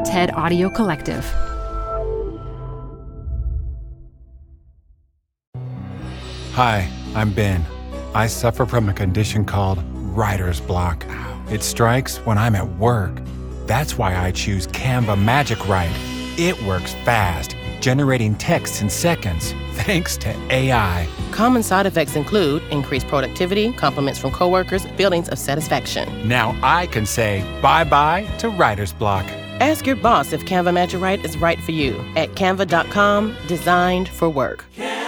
TED Audio Collective. Hi, I'm Ben. I suffer from a condition called writer's block. It strikes when I'm at work. That's why I choose Canva Magic Write. It works fast, generating text in seconds, thanks to AI. Common side effects include increased productivity, compliments from coworkers, feelings of satisfaction. Now I can say bye-bye to writer's block. Ask your boss if Canva Magic Write is right for you at canva.com, designed for work.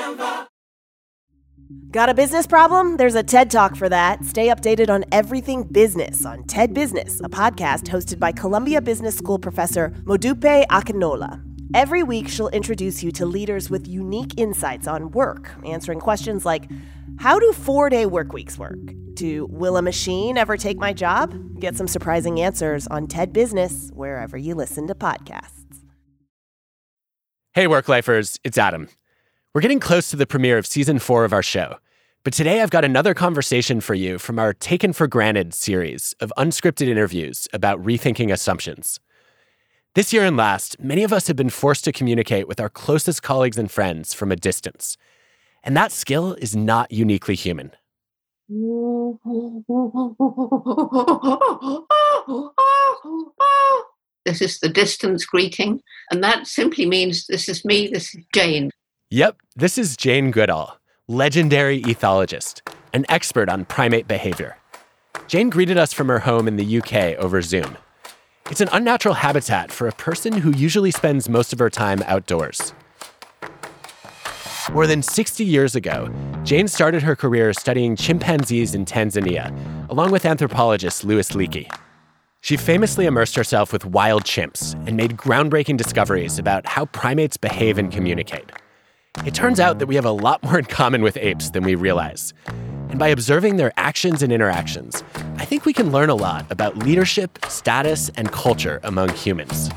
Got a business problem? There's a TED Talk for that. Stay updated on everything business on TED Business, a podcast hosted by Columbia Business School professor Modupe Akinola. Every week, she'll introduce you to leaders with unique insights on work, answering questions like, how do 4-day work weeks work? To will a machine ever take my job? Get some surprising answers on TED Business, wherever you listen to podcasts. Hey, Work-Lifers, it's Adam. We're getting close to the premiere of Season 4 of our show. But today I've got another conversation for you from our Taken for Granted series of unscripted interviews about rethinking assumptions. This year and last, many of us have been forced to communicate with our closest colleagues and friends from a distance. And that skill is not uniquely human. This is the distance greeting, and that simply means this is me, this is Jane. Yep, this is Jane Goodall, legendary ethologist, an expert on primate behavior. Jane greeted us from her home in the UK over Zoom. It's an unnatural habitat for a person who usually spends most of her time outdoors. More than 60 years ago, Jane started her career studying chimpanzees in Tanzania, along with anthropologist Louis Leakey. She famously immersed herself with wild chimps and made groundbreaking discoveries about how primates behave and communicate. It turns out that we have a lot more in common with apes than we realize. And by observing their actions and interactions, I think we can learn a lot about leadership, status, and culture among humans.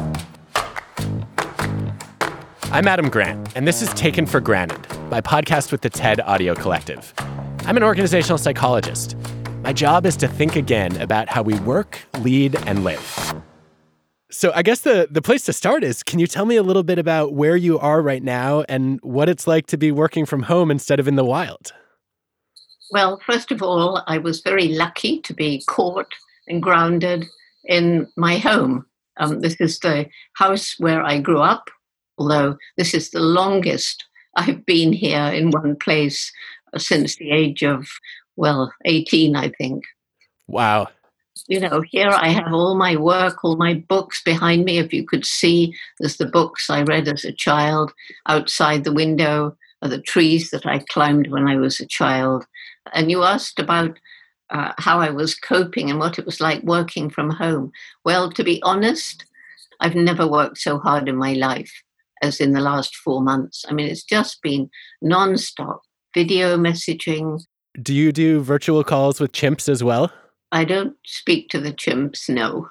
I'm Adam Grant, and this is Taken for Granted, my podcast with the TED Audio Collective. I'm an organizational psychologist. My job is to think again about how we work, lead, and live. So I guess the place to start is, can you tell me a little bit about where you are right now and what it's like to be working from home instead of in the wild? Well, first of all, I was very lucky to be caught and grounded in my home. This is the house where I grew up, although this is the longest I've been here in one place since the age of, 18, I think. Wow. You know, here I have all my work, all my books behind me. If you could see, there's the books I read as a child. Outside the window are the trees that I climbed when I was a child. And you asked about how I was coping and what it was like working from home. Well, to be honest, I've never worked so hard in my life as in the last 4 months. I mean, it's just been nonstop video messaging. Do you do virtual calls with chimps as well? I don't speak to the chimps, no.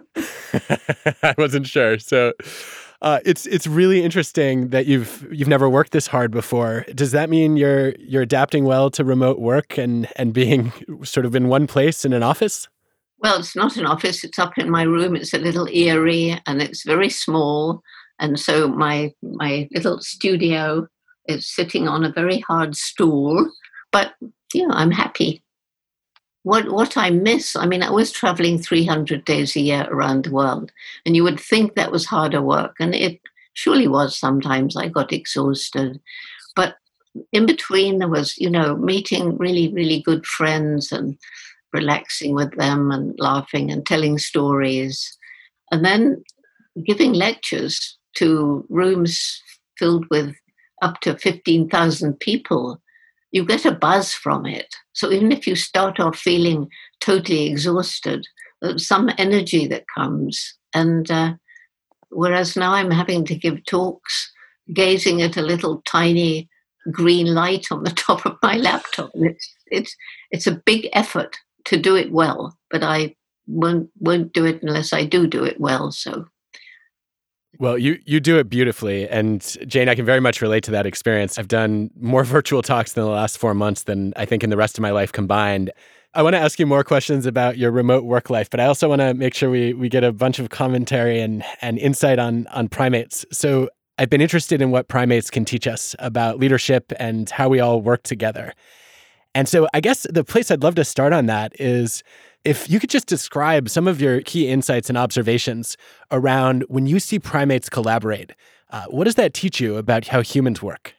I wasn't sure. So it's really interesting that you've never worked this hard before. Does that mean you're adapting well to remote work and being sort of in one place in an office? Well, it's not an office. It's up in my room. It's a little eerie and it's very small. And so my little studio is sitting on a very hard stool. But, I'm happy. What I miss, I mean, I was traveling 300 days a year around the world, and you would think that was harder work, and it surely was sometimes. I got exhausted. But in between, there was, meeting really, really good friends and relaxing with them and laughing and telling stories, and then giving lectures to rooms filled with up to 15,000 people. You get a buzz from it. So even if you start off feeling totally exhausted, there's some energy that comes. And whereas now I'm having to give talks, gazing at a little tiny green light on the top of my laptop. It's a big effort to do it well, but I won't do it unless I do it well. So. Well, you do it beautifully. And Jane, I can very much relate to that experience. I've done more virtual talks in the last 4 months than I think in the rest of my life combined. I want to ask you more questions about your remote work life, but I also want to make sure we get a bunch of commentary and insight on primates. So I've been interested in what primates can teach us about leadership and how we all work together. And so I guess the place I'd love to start on that is if you could just describe some of your key insights and observations around when you see primates collaborate. What does that teach you about how humans work?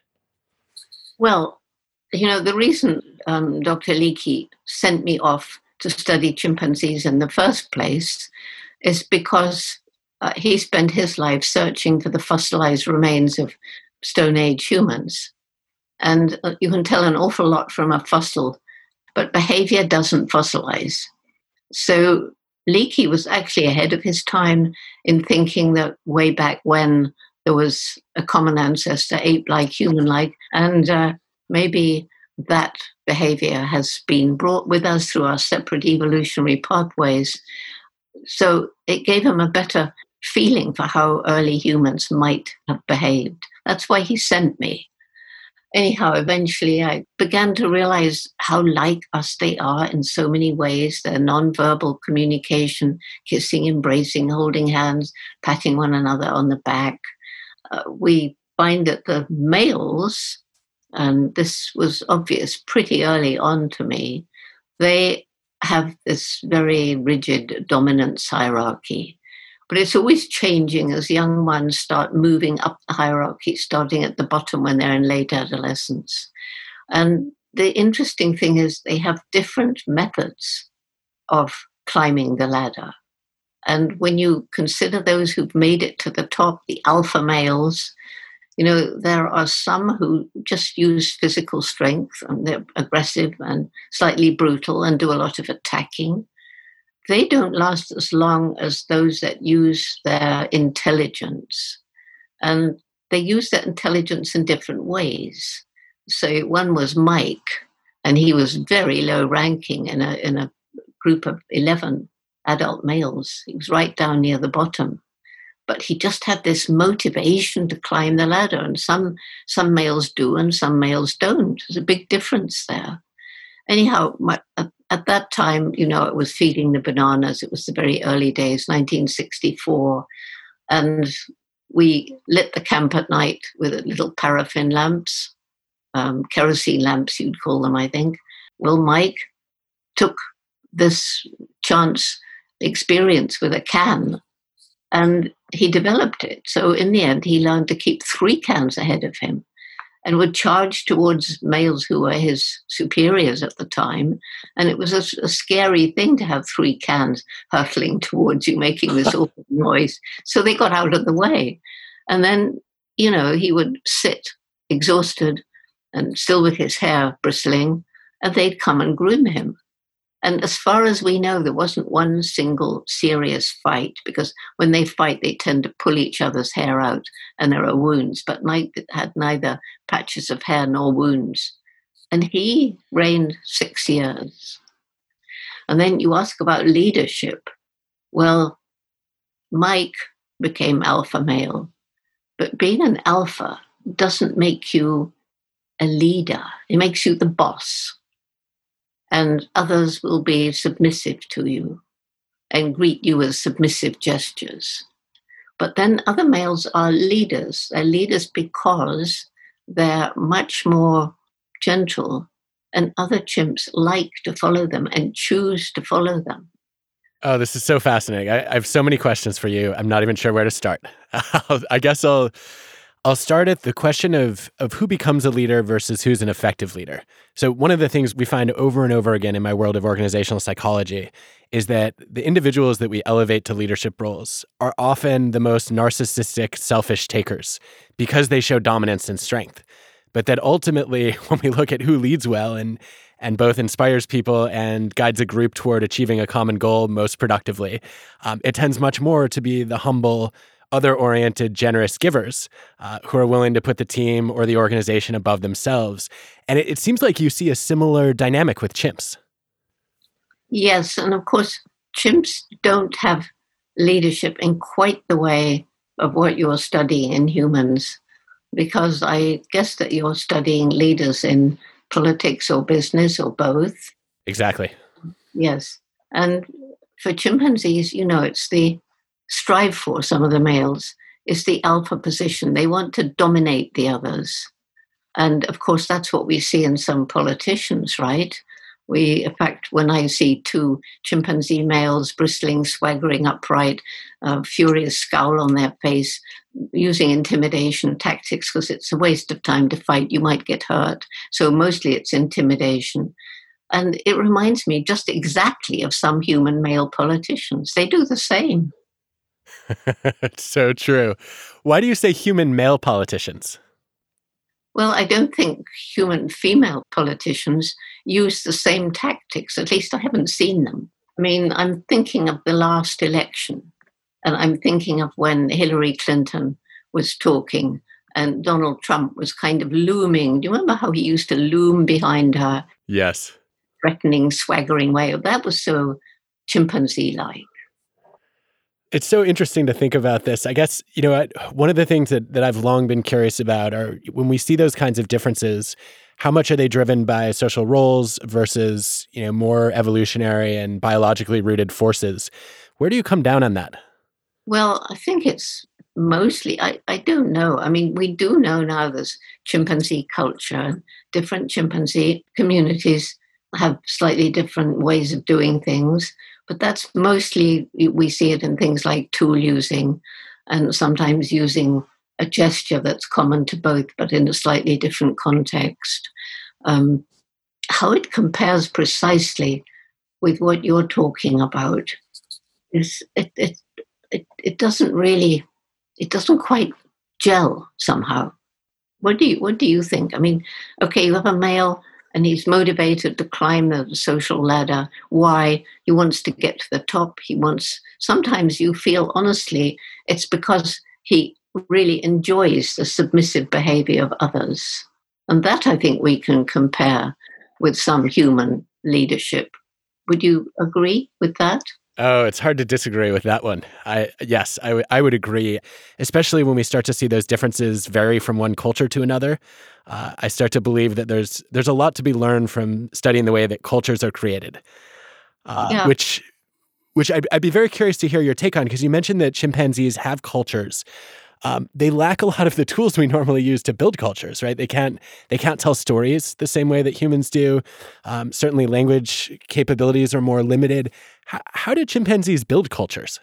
Well, the reason Dr. Leakey sent me off to study chimpanzees in the first place is because he spent his life searching for the fossilized remains of Stone Age humans. And you can tell an awful lot from a fossil, but behavior doesn't fossilize. So Leakey was actually ahead of his time in thinking that way back when there was a common ancestor, ape-like, human-like, and maybe that behavior has been brought with us through our separate evolutionary pathways. So it gave him a better feeling for how early humans might have behaved. That's why he sent me. Anyhow, eventually I began to realize how like us they are in so many ways. Their nonverbal communication, kissing, embracing, holding hands, patting one another on the back. We find that the males, and this was obvious pretty early on to me, they have this very rigid dominance hierarchy. But it's always changing as young ones start moving up the hierarchy, starting at the bottom when they're in late adolescence. And the interesting thing is they have different methods of climbing the ladder. And when you consider those who've made it to the top, the alpha males, there are some who just use physical strength and they're aggressive and slightly brutal and do a lot of attacking. They don't last as long as those that use their intelligence. And they use that intelligence in different ways. So one was Mike, and he was very low ranking in a group of 11 adult males. He was right down near the bottom. But he just had this motivation to climb the ladder. And some males do and some males don't. There's a big difference there. Anyhow, at that time, it was feeding the bananas. It was the very early days, 1964. And we lit the camp at night with little paraffin lamps, kerosene lamps, you'd call them, I think. Well, Mike took this chance experience with a can and he developed it. So in the end, he learned to keep 3 cans ahead of him and would charge towards males who were his superiors at the time. And it was a scary thing to have 3 cans hurtling towards you, making this awful noise. So they got out of the way. And then, he would sit exhausted and still with his hair bristling, and they'd come and groom him. And as far as we know, there wasn't one single serious fight, because when they fight, they tend to pull each other's hair out and there are wounds. But Mike had neither patches of hair nor wounds. And he reigned 6 years. And then you ask about leadership. Well, Mike became alpha male. But being an alpha doesn't make you a leader. It makes you the boss. And others will be submissive to you and greet you with submissive gestures. But then other males are leaders. They're leaders because they're much more gentle, and other chimps like to follow them and choose to follow them. Oh, this is so fascinating. I have so many questions for you. I'm not even sure where to start. I guess I'll start at the question of who becomes a leader versus who's an effective leader. So one of the things we find over and over again in my world of organizational psychology is that the individuals that we elevate to leadership roles are often the most narcissistic, selfish takers because they show dominance and strength. But that ultimately, when we look at who leads well and both inspires people and guides a group toward achieving a common goal most productively, it tends much more to be the humble, other-oriented, generous givers who are willing to put the team or the organization above themselves. And it seems like you see a similar dynamic with chimps. Yes, and of course, chimps don't have leadership in quite the way of what you're studying in humans, because I guess that you're studying leaders in politics or business or both. Exactly. Yes. And for chimpanzees, it's the strive for some of the males, is the alpha position. They want to dominate the others. And of course, that's what we see in some politicians, right? In fact, when I see two chimpanzee males bristling, swaggering upright, furious scowl on their face, using intimidation tactics, because it's a waste of time to fight, you might get hurt. So mostly it's intimidation. And it reminds me just exactly of some human male politicians. They do the same. It's so true. Why do you say human male politicians? Well, I don't think human female politicians use the same tactics. At least I haven't seen them. I mean, I'm thinking of the last election, and I'm thinking of when Hillary Clinton was talking and Donald Trump was kind of looming. Do you remember how he used to loom behind her? Yes. Threatening, swaggering way. That was so chimpanzee-like. It's so interesting to think about this. I guess, one of the things that I've long been curious about are when we see those kinds of differences, how much are they driven by social roles versus, more evolutionary and biologically rooted forces? Where do you come down on that? Well, I think it's mostly, I don't know. I mean, we do know now there's chimpanzee culture. Different chimpanzee communities have slightly different ways of doing things. But that's mostly, we see it in things like tool using and sometimes using a gesture that's common to both, but in a slightly different context. How it compares precisely with what you're talking about is it doesn't quite gel somehow. What do you think? I mean, okay, you have a male and he's motivated to climb the social ladder. Why? He wants to get to the top. Sometimes you feel, honestly, it's because he really enjoys the submissive behavior of others. And that, I think, we can compare with some human leadership. Would you agree with that? Oh, it's hard to disagree with that one. I would agree, especially when we start to see those differences vary from one culture to another. I start to believe that there's a lot to be learned from studying the way that cultures are created, which I'd be very curious to hear your take on, because you mentioned that chimpanzees have cultures. They lack a lot of the tools we normally use to build cultures, right? They can't tell stories the same way that humans do. Certainly language capabilities are more limited. How do chimpanzees build cultures?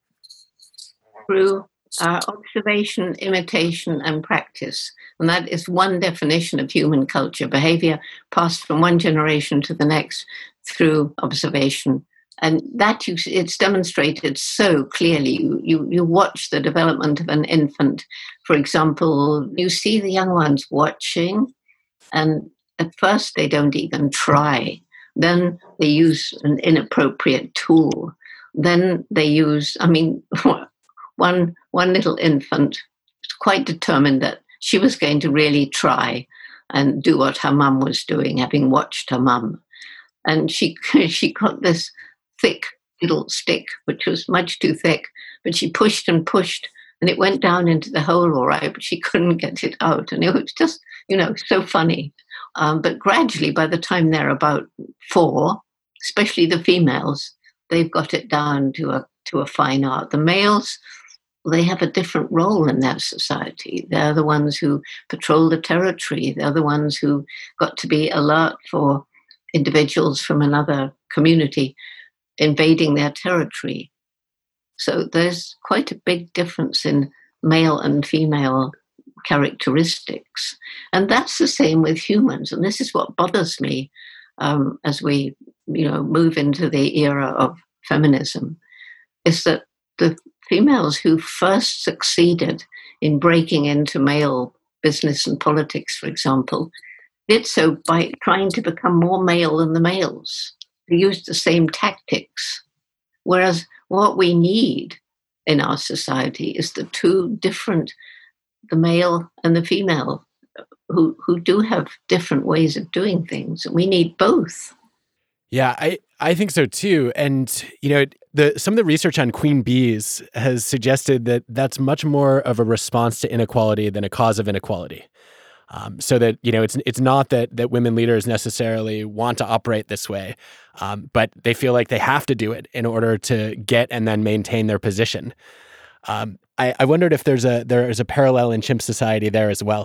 Through observation, imitation, and practice. And that is one definition of human culture, behavior passed from one generation to the next through observation. And that it's demonstrated so clearly. You watch the development of an infant, for example, you see the young ones watching, and at first they don't even try. Then they use an inappropriate tool. Then they use, one little infant was quite determined that she was going to really try and do what her mum was doing, having watched her mum. And she got this thick little stick, which was much too thick, but she pushed and pushed, and it went down into the hole all right, but she couldn't get it out. And it was just, so funny. But gradually, by the time they're about 4, especially the females, they've got it down to a fine art. The males, they have a different role in their society. They're the ones who patrol the territory. They're the ones who got to be alert for individuals from another community invading their territory. So there's quite a big difference in male and female characteristics. And that's the same with humans. And this is what bothers me as we, move into the era of feminism, is that the females who first succeeded in breaking into male business and politics, for example, did so by trying to become more male than the males. They used the same tactics. Whereas what we need in our society is the two different, the male and the female, who do have different ways of doing things. We need both. Yeah, I think so too. And, some of the research on queen bees has suggested that that's much more of a response to inequality than a cause of inequality. So that, it's not that women leaders necessarily want to operate this way, but they feel like they have to do it in order to get and then maintain their position. I wondered if there is a parallel in chimp society there as well.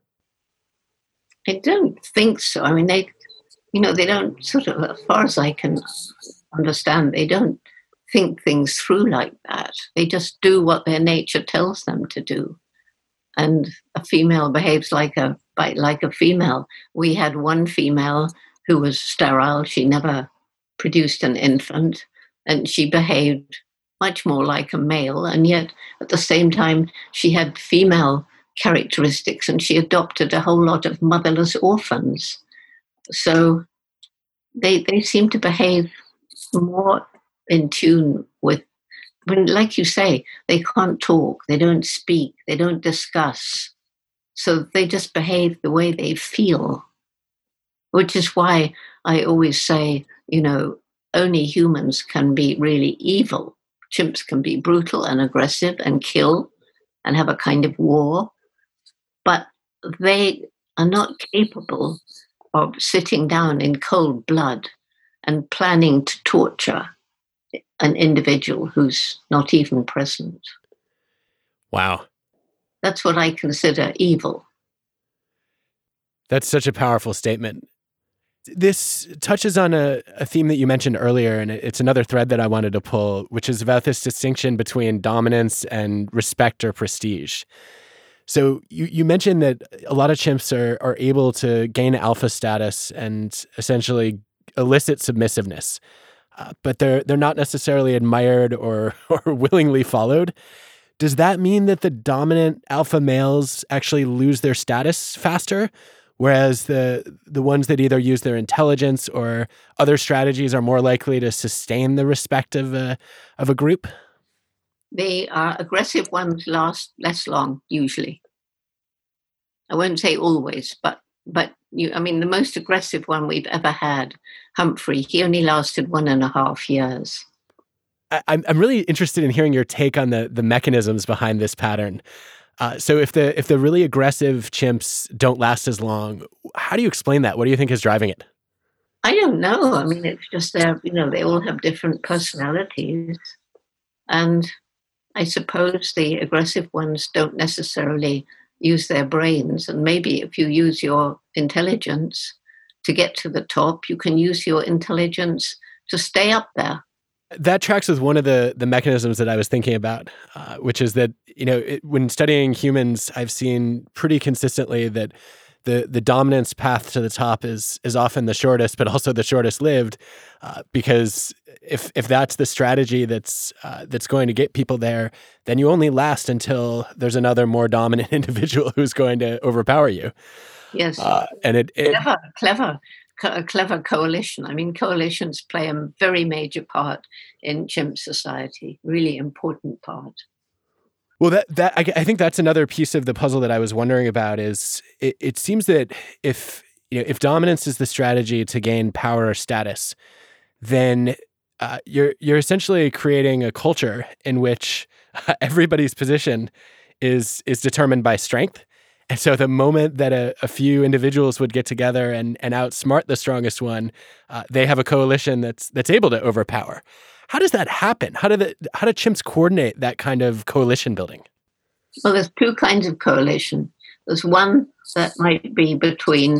I don't think so. I mean, they don't sort of, as far as I can understand, they don't think things through like that. They just do what their nature tells them to do. And a female behaves like a female. We had one female who was sterile. She never produced an infant, and she behaved much more like a male. And yet, at the same time, she had female characteristics, and she adopted a whole lot of motherless orphans. So they seem to behave more in tune with, when, like you say, they can't talk, they don't speak, they don't discuss. So they just behave the way they feel, which is why I always say, only humans can be really evil. Chimps can be brutal and aggressive and kill and have a kind of war, but they are not capable of sitting down in cold blood and planning to torture an individual who's not even present. Wow. That's what I consider evil. That's such a powerful statement. This touches on a theme that you mentioned earlier, and it's another thread that I wanted to pull, which is about this distinction between dominance and respect or prestige. So you mentioned that a lot of chimps are able to gain alpha status and essentially elicit submissiveness. But they're not necessarily admired or willingly followed. Does that mean that the dominant alpha males actually lose their status faster, whereas the ones that either use their intelligence or other strategies are more likely to sustain the respect of a group? The aggressive ones last less long, usually. I won't say always, but the most aggressive one we've ever had, Humphrey, he only lasted 1.5 years. I'm really interested in hearing your take on the mechanisms behind this pattern. So if the really aggressive chimps don't last as long, how do you explain that? What do you think is driving it? I don't know. I mean, it's just they all have different personalities. And I suppose the aggressive ones don't necessarily use their brains. And maybe if you use your intelligence to get to the top, you can use your intelligence to stay up there. That tracks with one of the mechanisms that I was thinking about, which is that, when studying humans, I've seen pretty consistently that the dominance path to the top is often the shortest, but also the shortest lived, because if that's the strategy that's going to get people there, then you only last until there's another more dominant individual who's going to overpower you. Yes, and a clever coalition. I mean, coalitions play a very major part in chimp society, really important part. Well, I think that's another piece of the puzzle that I was wondering about. Is it seems that if dominance is the strategy to gain power or status, then you're essentially creating a culture in which everybody's position is determined by strength. And so the moment that a few individuals would get together and outsmart the strongest one, they have a coalition that's able to overpower. How does that happen? How do chimps coordinate that kind of coalition building? Well, there's two kinds of coalition. There's one that might be between,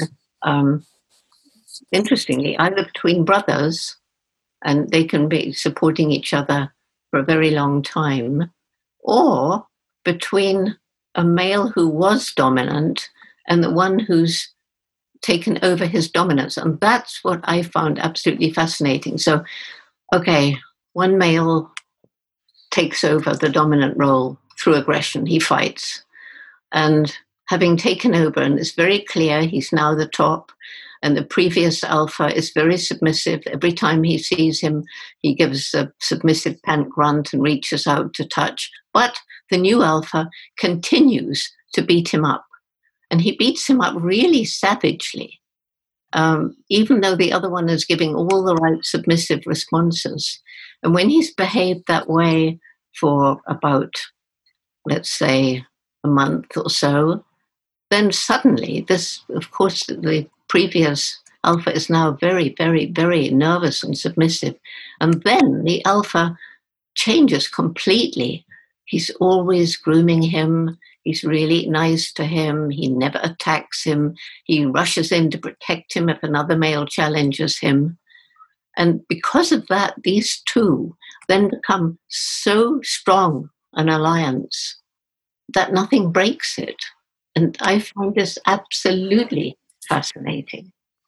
interestingly, either between brothers, and they can be supporting each other for a very long time, or between a male who was dominant and the one who's taken over his dominance. And that's what I found absolutely fascinating. So, okay, one male takes over the dominant role through aggression. He fights. And having taken over, and it's very clear he's now the top, and the previous alpha is very submissive. Every time he sees him, he gives a submissive pant grunt and reaches out to touch. But the new alpha continues to beat him up. And he beats him up really savagely, even though the other one is giving all the right submissive responses. And when he's behaved that way for about, let's say, a month or so, then suddenly this, of course, the previous alpha is now very, very, very nervous and submissive. And then the alpha changes completely. He's always grooming him. He's really nice to him. He never attacks him. He rushes in to protect him if another male challenges him. And because of that, these two then become so strong an alliance that nothing breaks it. And I find this absolutely fascinating.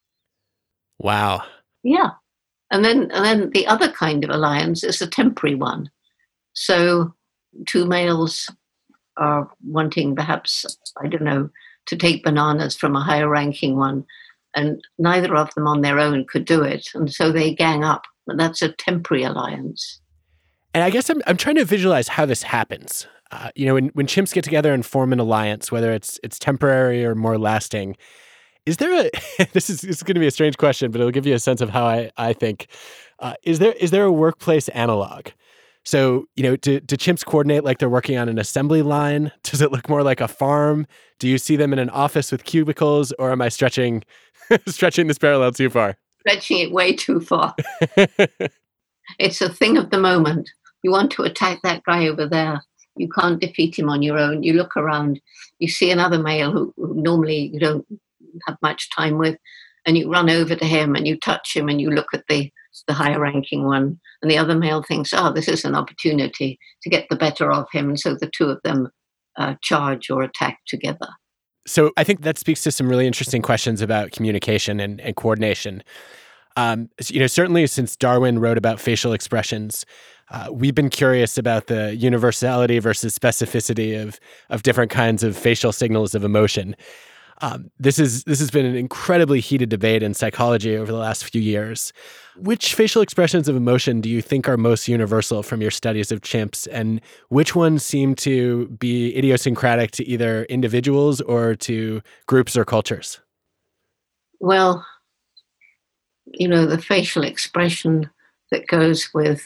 Wow. Yeah. And then the other kind of alliance is a temporary one. So two males are wanting perhaps, I don't know, to take bananas from a higher ranking one, and neither of them on their own could do it. And so they gang up. And that's a temporary alliance. And I guess I'm trying to visualize how this happens. When chimps get together and form an alliance, whether it's temporary or more lasting, is there this is going to be a strange question, but it'll give you a sense of how I think. Is there a workplace analog? So, do chimps coordinate like they're working on an assembly line? Does it look more like a farm? Do you see them in an office with cubicles, or am I stretching this parallel too far? Stretching it way too far. It's a thing of the moment. You want to attack that guy over there. You can't defeat him on your own. You look around, you see another male who normally you don't have much time with, and you run over to him and you touch him and you look at the higher ranking one, and the other male thinks, this is an opportunity to get the better of him, and so the two of them charge or attack together. So I think that speaks to some really interesting questions about communication and coordination. Certainly since Darwin wrote about facial expressions, we've been curious about the universality versus specificity of different kinds of facial signals of emotion. This has been an incredibly heated debate in psychology over the last few years. Which facial expressions of emotion do you think are most universal from your studies of chimps, and which ones seem to be idiosyncratic to either individuals or to groups or cultures? Well, the facial expression that goes with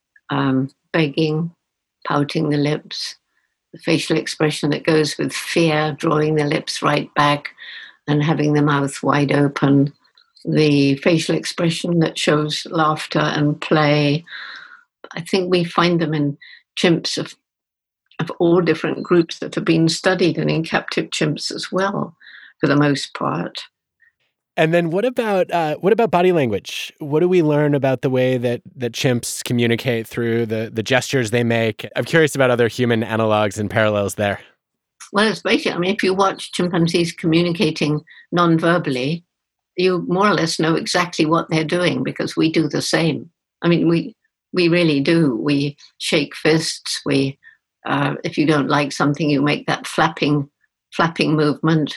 begging, pouting the lips, the facial expression that goes with fear, drawing the lips right back and having the mouth wide open, the facial expression that shows laughter and play. I think we find them in chimps of all different groups that have been studied, and in captive chimps as well, for the most part. And then what about body language? What do we learn about the way that chimps communicate through the gestures they make? I'm curious about other human analogs and parallels there. Well, it's basically, if you watch chimpanzees communicating non-verbally, you more or less know exactly what they're doing, because we do the same. We really do. We shake fists. We, if you don't like something, you make that flapping movement.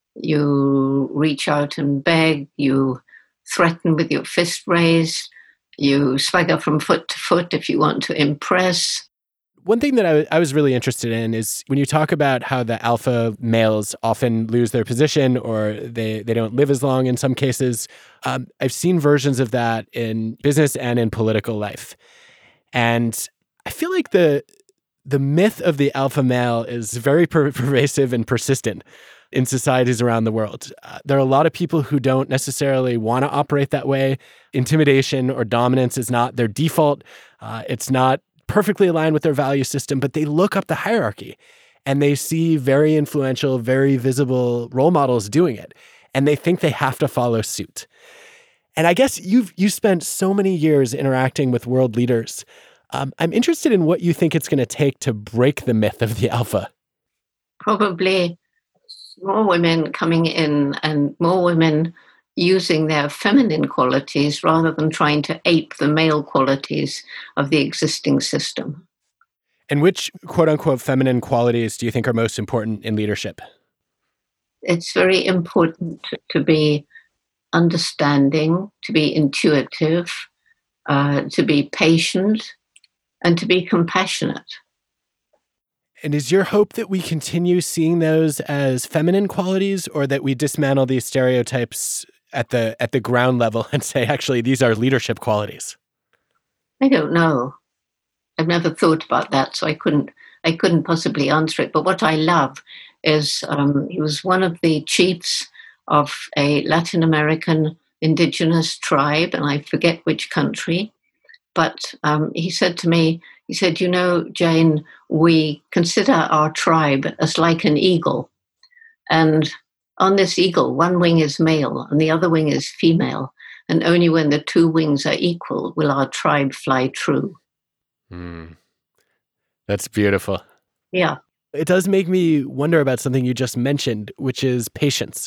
You reach out and beg, you threaten with your fist raised, you swagger from foot to foot if you want to impress. One thing that I was really interested in is when you talk about how the alpha males often lose their position, or they don't live as long in some cases. I've seen versions of that in business and in political life. And I feel like the myth of the alpha male is very pervasive and persistent in societies around the world. There are a lot of people who don't necessarily want to operate that way. Intimidation or dominance is not their default. It's not perfectly aligned with their value system, but they look up the hierarchy and they see very influential, very visible role models doing it, and they think they have to follow suit. And I guess you spent so many years interacting with world leaders. I'm interested in what you think it's going to take to break the myth of the alpha. Probably more women coming in and more women using their feminine qualities rather than trying to ape the male qualities of the existing system. And which quote-unquote feminine qualities do you think are most important in leadership? It's very important to be understanding, to be intuitive, to be patient, and to be compassionate. And is your hope that we continue seeing those as feminine qualities, or that we dismantle these stereotypes at the ground level and say, actually, these are leadership qualities? I don't know. I've never thought about that, so I couldn't possibly answer it. But what I love he was one of the chiefs of a Latin American indigenous tribe, and I forget which country. But he said to me, he said, you know, Jane, we consider our tribe as like an eagle. And on this eagle, one wing is male and the other wing is female. And only when the two wings are equal will our tribe fly true. That's beautiful. Yeah. It does make me wonder about something you just mentioned, which is patience.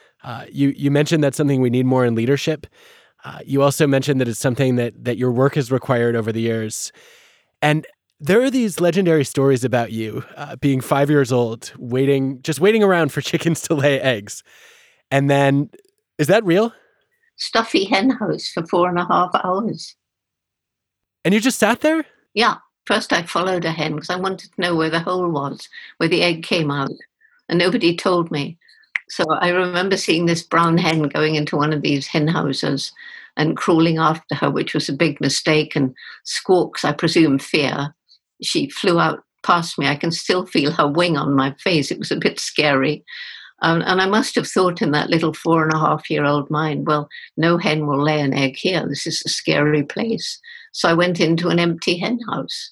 You mentioned that's something we need more in leadership. You also mentioned that it's something that your work has required over the years. And there are these legendary stories about you being 5 years old, just waiting around for chickens to lay eggs. And then, is that real? Stuffy hen house for 4.5 hours. And you just sat there? Yeah. First I followed a hen because I wanted to know where the hole was, where the egg came out. And nobody told me. So I remember seeing this brown hen going into one of these hen houses and crawling after her, which was a big mistake. And squawks, I presume fear. She flew out past me. I can still feel her wing on my face. It was a bit scary. And I must have thought in that little 4.5-year-old mind, well, no hen will lay an egg here. This is a scary place. So I went into an empty hen house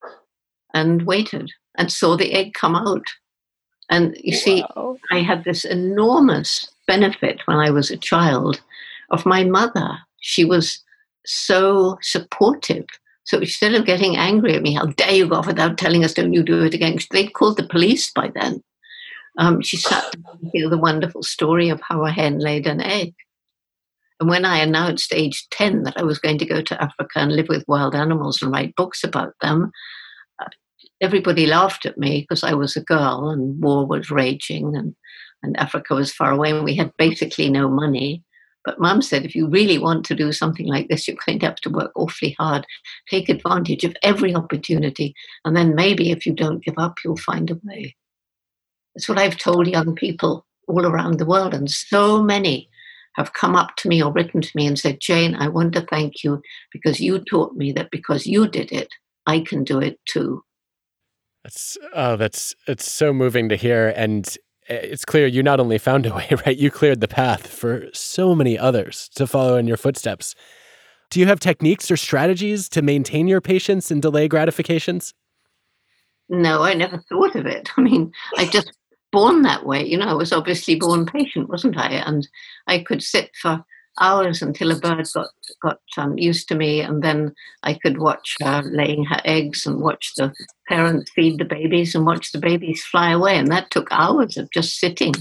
and waited and saw the egg come out. And you see, I had this enormous benefit when I was a child of my mother. She was so supportive. So instead of getting angry at me, how dare you go off without telling us, don't you do it again? They'd called the police by then. She sat down to hear the wonderful story of how a hen laid an egg. And when I announced age 10 that I was going to go to Africa and live with wild animals and write books about them, everybody laughed at me because I was a girl and war was raging and Africa was far away and we had basically no money. But Mum said, if you really want to do something like this, you're going to have to work awfully hard, take advantage of every opportunity, and then maybe if you don't give up, you'll find a way. That's what I've told young people all around the world, and so many have come up to me or written to me and said, Jane, I want to thank you because you taught me that because you did it, I can do it too. It's so moving to hear. And it's clear you not only found a way, right? You cleared the path for so many others to follow in your footsteps. Do you have techniques or strategies to maintain your patience and delay gratifications? No, I never thought of it. I mean, I just born that way. You know, I was obviously born patient, wasn't I? And I could sit for hours until a bird got used to me, and then I could watch her laying her eggs and watch the parents feed the babies and watch the babies fly away. And that took hours of just sitting.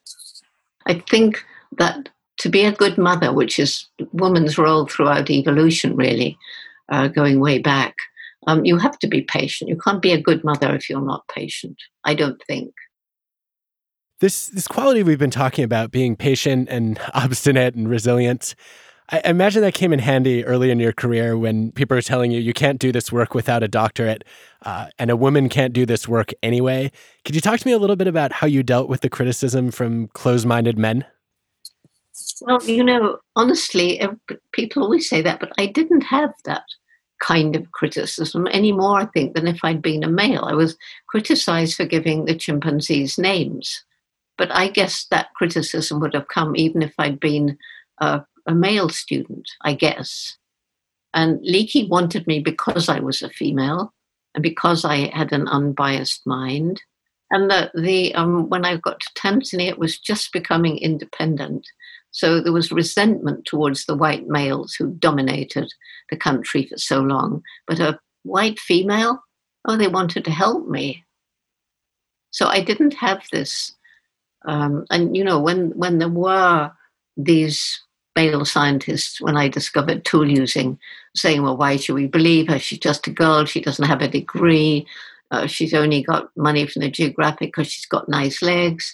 I think that to be a good mother, which is woman's role throughout evolution, really, going way back, you have to be patient. You can't be a good mother if you're not patient, I don't think. This quality we've been talking about, being patient and obstinate and resilient, I imagine that came in handy early in your career when people are telling you can't do this work without a doctorate, and a woman can't do this work anyway. Could you talk to me a little bit about how you dealt with the criticism from closed-minded men? Well, you know, honestly, people always say that, but I didn't have that kind of criticism anymore, I think, than if I'd been a male. I was criticized for giving the chimpanzees names. But I guess that criticism would have come even if I'd been a male student, I guess. And Leakey wanted me because I was a female and because I had an unbiased mind. And when I got to Tanzania, it was just becoming independent. So there was resentment towards the white males who dominated the country for so long. But a white female, they wanted to help me. So I didn't have this. And, you know, when there were these male scientists, when I discovered tool using, saying, well, why should we believe her? She's just a girl. She doesn't have a degree. She's only got money from the Geographic because she's got nice legs.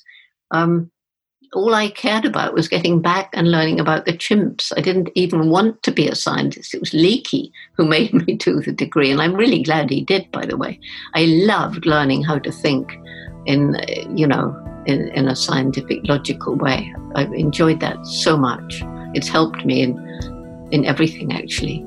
All I cared about was getting back and learning about the chimps. I didn't even want to be a scientist. It was Leakey who made me do the degree. And I'm really glad he did, by the way. I loved learning how to think in a scientific, logical way. I've enjoyed that so much. It's helped me in everything, actually.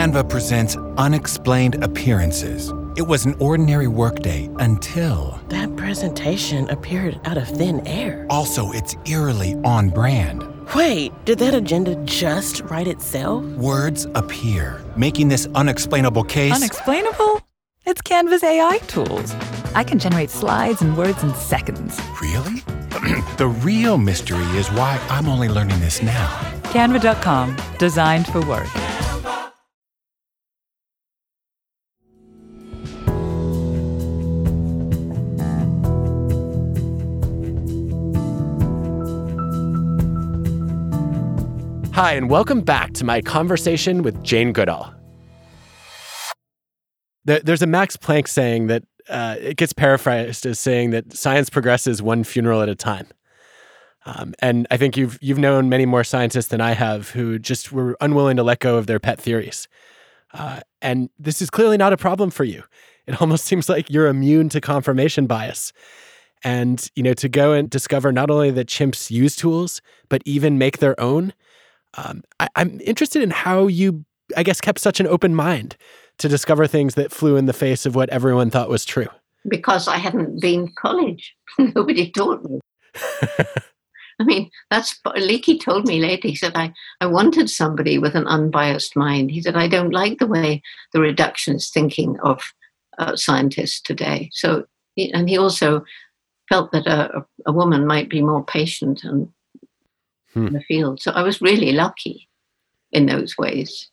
Canva presents Unexplained Appearances. It was an ordinary workday until... That presentation appeared out of thin air. Also, it's eerily on brand. Wait, did that agenda just write itself? Words appear, making this unexplainable case... Unexplainable? It's Canva's AI tools. I can generate slides and words in seconds. Really? The real mystery is why I'm only learning this now. Canva.com, designed for work. Hi, and welcome back to my conversation with Jane Goodall. There's a Max Planck saying that it gets paraphrased as saying that science progresses one funeral at a time. And I think you've known many more scientists than I have who just were unwilling to let go of their pet theories. And this is clearly not a problem for you. It almost seems like you're immune to confirmation bias. And, to go and discover not only that chimps use tools, but even make their own. I'm interested in how you, kept such an open mind to discover things that flew in the face of what everyone thought was true. Because I hadn't been to college. Nobody taught me. I mean, that's Leakey told me later. He said, I wanted somebody with an unbiased mind. He said, I don't like the way the reductionist thinking of scientists today. So, and he also felt that a woman might be more patient and in the field. So I was really lucky in those ways,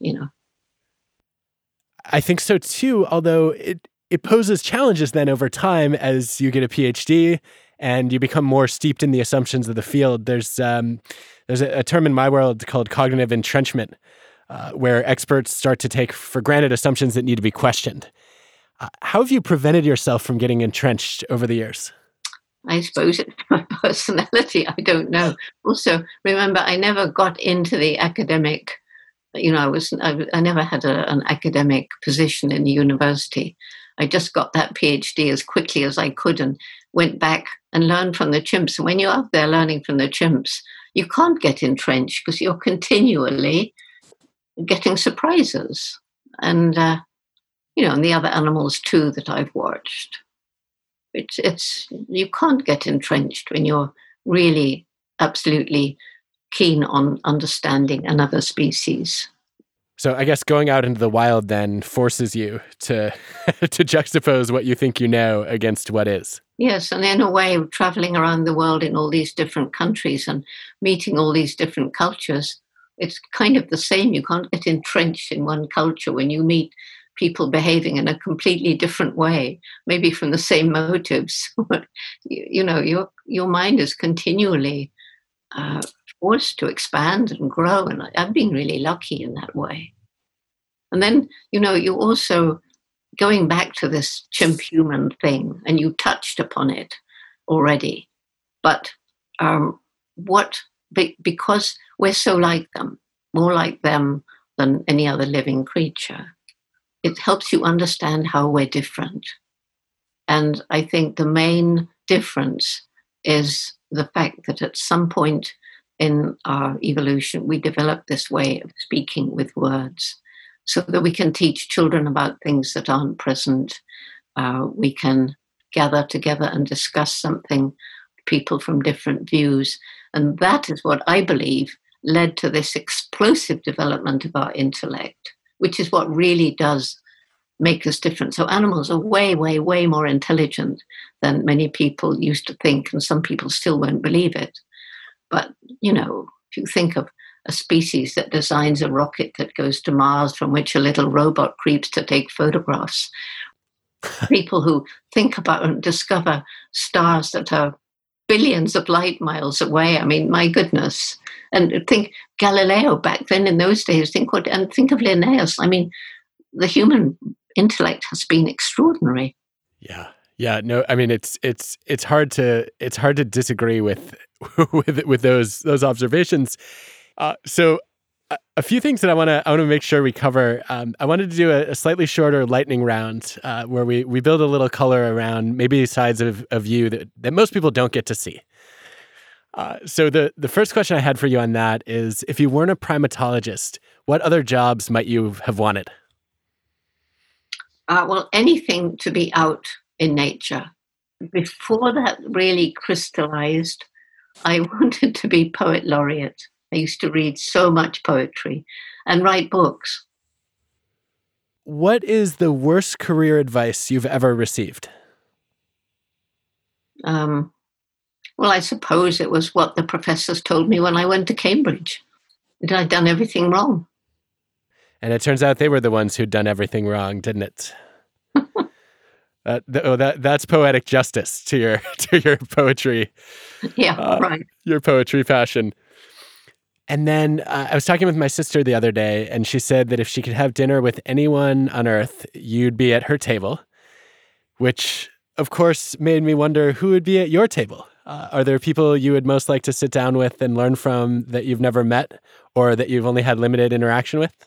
I think so too, although it poses challenges then over time as you get a PhD and you become more steeped in the assumptions of the field. There's a term in my world called cognitive entrenchment, where experts start to take for granted assumptions that need to be questioned. How have you prevented yourself from getting entrenched over the years? I suppose it's my personality. I don't know. Also, remember, I never got into the academic. I never had an academic position in the university. I just got that PhD as quickly as I could and went back and learned from the chimps. And when you're out there learning from the chimps, you can't get entrenched because you're continually getting surprises. And, and the other animals too that I've watched. It's you can't get entrenched when you're really absolutely keen on understanding another species. So I guess going out into the wild then forces you to to juxtapose what you think you know against what is. Yes, and in a way, traveling around the world in all these different countries and meeting all these different cultures, it's kind of the same. You can't get entrenched in one culture when you meet people behaving in a completely different way, maybe from the same motives. Your mind is continually forced to expand and grow, and I've been really lucky in that way. And then, you also, going back to this chimp-human thing, and you touched upon it already, but because we're so like them, more like them than any other living creature, it helps you understand how we're different. And I think the main difference is the fact that at some point in our evolution, we developed this way of speaking with words so that we can teach children about things that aren't present. We can gather together and discuss something, people from different views. And that is what I believe led to this explosive development of our intellect, which is what really does make us different. So animals are way, way, way more intelligent than many people used to think, and some people still won't believe it. But, if you think of a species that designs a rocket that goes to Mars from which a little robot creeps to take photographs, people who think about and discover stars that are billions of light miles away. I mean, my goodness. And think Galileo back then in those days, think of Linnaeus. I mean, the human intellect has been extraordinary. Yeah. No, I mean, it's hard to disagree with those observations. So a few things that I want to make sure we cover. I wanted to do a slightly shorter lightning round where we build a little color around maybe sides of you that most people don't get to see. So the first question I had for you on that is, if you weren't a primatologist, what other jobs might you have wanted? Well, anything to be out in nature. Before that really crystallized, I wanted to be poet laureate. I used to read so much poetry and write books. What is the worst career advice you've ever received? Well, I suppose it was what the professors told me when I went to Cambridge, that I'd done everything wrong. And it turns out they were the ones who'd done everything wrong, didn't it? That's poetic justice to your poetry. Yeah, right. Your poetry passion. And then I was talking with my sister the other day, and she said that if she could have dinner with anyone on earth, you'd be at her table, which, of course, made me wonder who would be at your table. Are there people you would most like to sit down with and learn from that you've never met or that you've only had limited interaction with?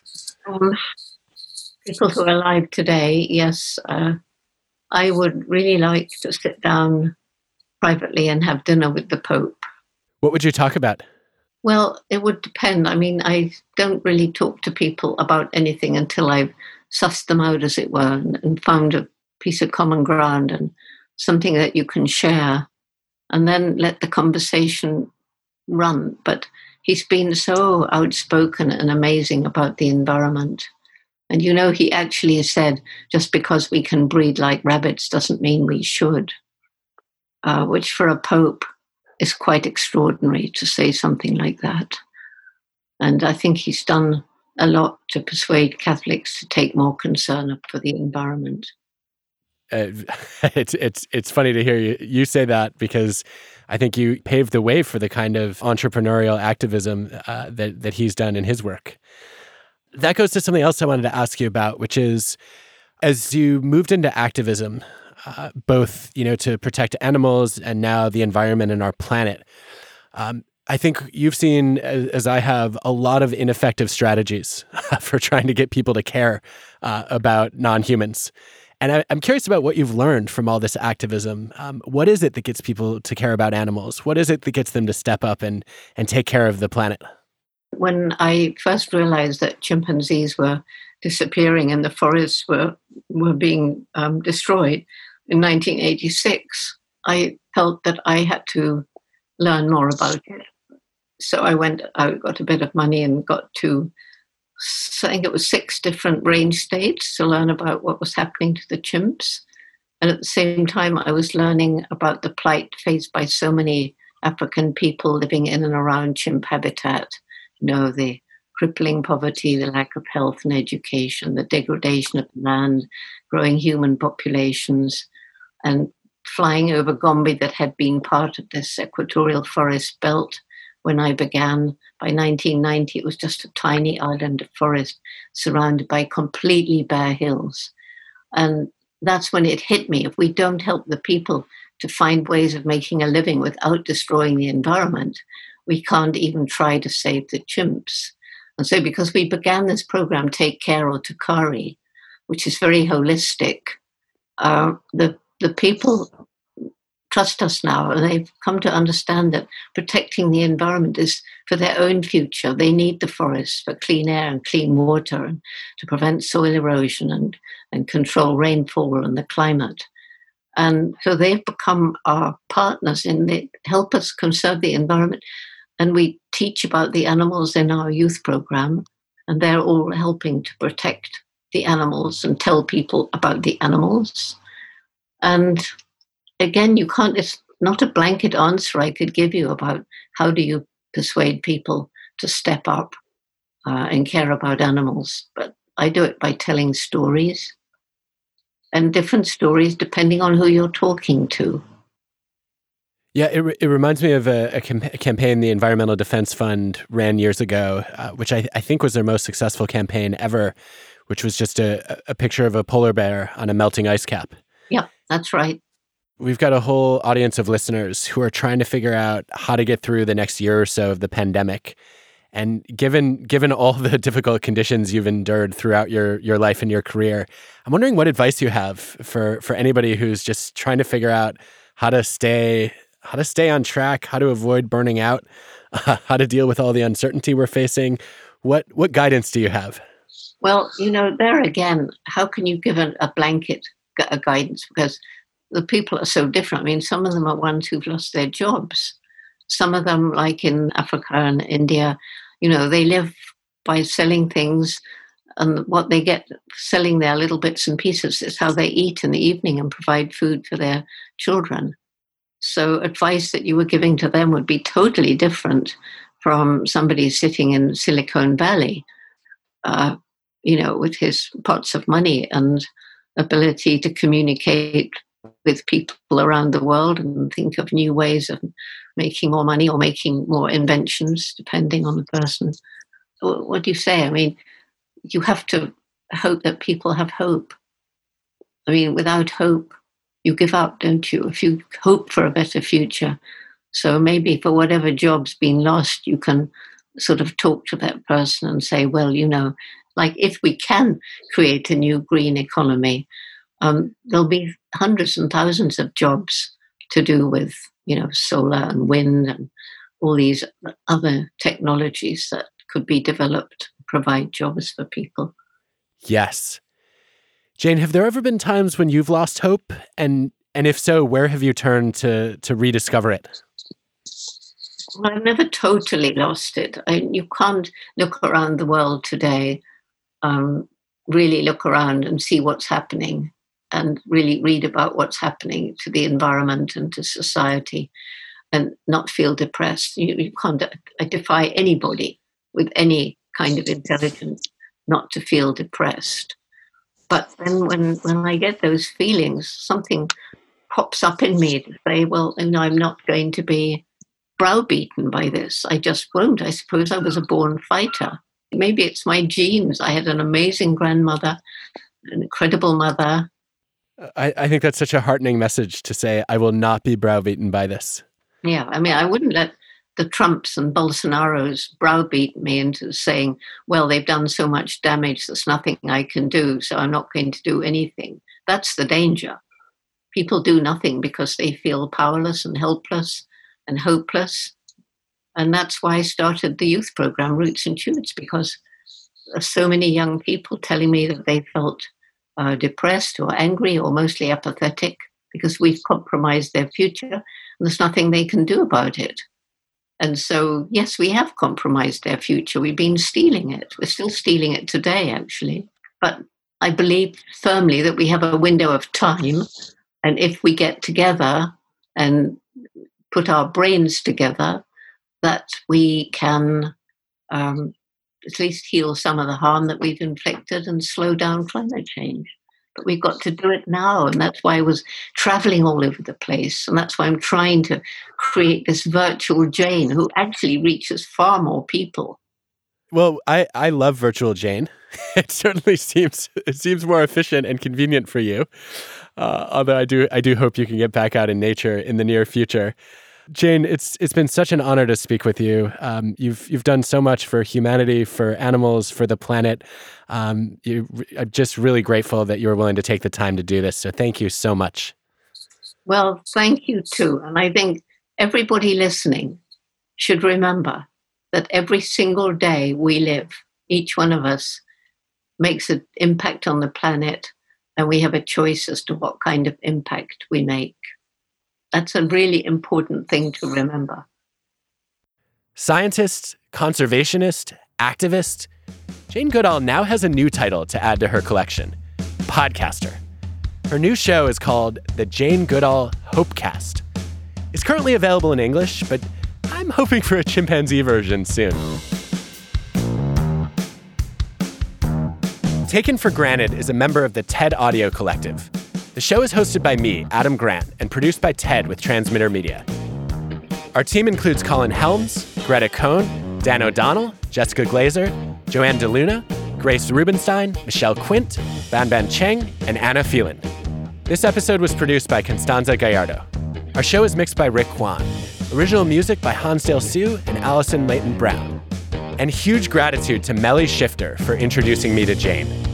People who are alive today, yes. I would really like to sit down privately and have dinner with the Pope. What would you talk about? Well, it would depend. I mean, I don't really talk to people about anything until I've sussed them out, as it were, and found a piece of common ground and something that you can share, and then let the conversation run. But he's been so outspoken and amazing about the environment. And, you know, he actually said, just because we can breed like rabbits doesn't mean we should, which for a pope is quite extraordinary to say something like that. And I think he's done a lot to persuade Catholics to take more concern up for the environment. It's funny to hear you say that, because I think you paved the way for the kind of entrepreneurial activism that he's done in his work. That goes to something else I wanted to ask you about, which is, as you moved into activism, both, to protect animals and now the environment and our planet, I think you've seen, as I have, a lot of ineffective strategies for trying to get people to care about non-humans. And I'm curious about what you've learned from all this activism. What is it that gets people to care about animals? What is it that gets them to step up and take care of the planet? When I first realized that chimpanzees were disappearing and the forests were being destroyed in 1986, I felt that I had to learn more about it. So I got a bit of money and got to, I think it was 6 different range states to learn about what was happening to the chimps. And at the same time, I was learning about the plight faced by so many African people living in and around chimp habitat. The crippling poverty, the lack of health and education, the degradation of the land, growing human populations, and flying over Gombe that had been part of this equatorial forest belt. When I began, by 1990, it was just a tiny island of forest surrounded by completely bare hills. And that's when it hit me. If we don't help the people to find ways of making a living without destroying the environment, we can't even try to save the chimps. And so because we began this program, Take Care or Tukari, which is very holistic, the people trust us now, and they've come to understand that protecting the environment is for their own future. They need the forests for clean air and clean water, and to prevent soil erosion and control rainfall and the climate. And so they've become our partners and they help us conserve the environment. And we teach about the animals in our youth program, and they're all helping to protect the animals and tell people about the animals. And again, it's not a blanket answer I could give you about how do you persuade people to step up and care about animals. But I do it by telling stories, and different stories depending on who you're talking to. Yeah, it reminds me of a campaign the Environmental Defense Fund ran years ago, which I think was their most successful campaign ever, which was just a picture of a polar bear on a melting ice cap. Yeah, that's right. We've got a whole audience of listeners who are trying to figure out how to get through the next year or so of the pandemic. And given all the difficult conditions you've endured throughout your life and your career, I'm wondering what advice you have for anybody who's just trying to figure out how to stay on track, how to avoid burning out, how to deal with all the uncertainty we're facing. What guidance do you have? Well, there again, how can you give a blanket guidance? Because the people are so different. I mean, some of them are ones who've lost their jobs. Some of them, like in Africa and India, they live by selling things, and what they get selling their little bits and pieces is how they eat in the evening and provide food for their children. So advice that you were giving to them would be totally different from somebody sitting in Silicon Valley, with his pots of money and ability to communicate with people around the world and think of new ways of making more money or making more inventions, depending on the person. What do you say? I mean, you have to hope that people have hope. I mean, without hope, you give up, don't you? If you hope for a better future. So maybe for whatever job's been lost, you can sort of talk to that person and say, well, like if we can create a new green economy, there'll be hundreds and thousands of jobs to do with, solar and wind and all these other technologies that could be developed, provide jobs for people. Yes. Jane, have there ever been times when you've lost hope? And if so, where have you turned to rediscover it? Well, I've never totally lost it. You can't look around the world today, really look around and see what's happening and really read about what's happening to the environment and to society and not feel depressed. You can't. I defy anybody with any kind of intelligence not to feel depressed. But then when I get those feelings, something pops up in me to say, well, I'm not going to be browbeaten by this. I just won't. I suppose I was a born fighter. Maybe it's my genes. I had an amazing grandmother, an incredible mother. I think that's such a heartening message to say, I will not be browbeaten by this. Yeah, I mean, I wouldn't let the Trumps and Bolsonaros browbeat me into saying, well, they've done so much damage, there's nothing I can do, so I'm not going to do anything. That's the danger. People do nothing because they feel powerless and helpless and hopeless. And that's why I started the youth program, Roots and Shoots, because there's so many young people telling me that they felt depressed or angry or mostly apathetic because we've compromised their future and there's nothing they can do about it. And so, yes, we have compromised their future. We've been stealing it. We're still stealing it today, actually. But I believe firmly that we have a window of time. And if we get together and put our brains together, that we can at least heal some of the harm that we've inflicted and slow down climate change. But we've got to do it now. And that's why I was traveling all over the place. And that's why I'm trying to create this virtual Jane who actually reaches far more people. Well, I love virtual Jane. It certainly seems more efficient and convenient for you. Although I do hope you can get back out in nature in the near future. Jane, it's been such an honor to speak with you. You've done so much for humanity, for animals, for the planet. I'm just really grateful that you were willing to take the time to do this. So thank you so much. Well, thank you too. And I think everybody listening should remember that every single day we live, each one of us makes an impact on the planet, and we have a choice as to what kind of impact we make. That's a really important thing to remember. Scientist, conservationist, activist, Jane Goodall now has a new title to add to her collection, podcaster. Her new show is called The Jane Goodall Hopecast. It's currently available in English, but I'm hoping for a chimpanzee version soon. Taken for Granted is a member of the TED Audio Collective. The show is hosted by me, Adam Grant, and produced by TED with Transmitter Media. Our team includes Colin Helms, Greta Cohn, Dan O'Donnell, Jessica Glazer, Joanne DeLuna, Grace Rubenstein, Michelle Quint, Ban Cheng, and Anna Phelan. This episode was produced by Constanza Gallardo. Our show is mixed by Rick Kwan. Original music by Hansdale Hsu and Allison Leighton Brown. And huge gratitude to Melly Shifter for introducing me to Jane.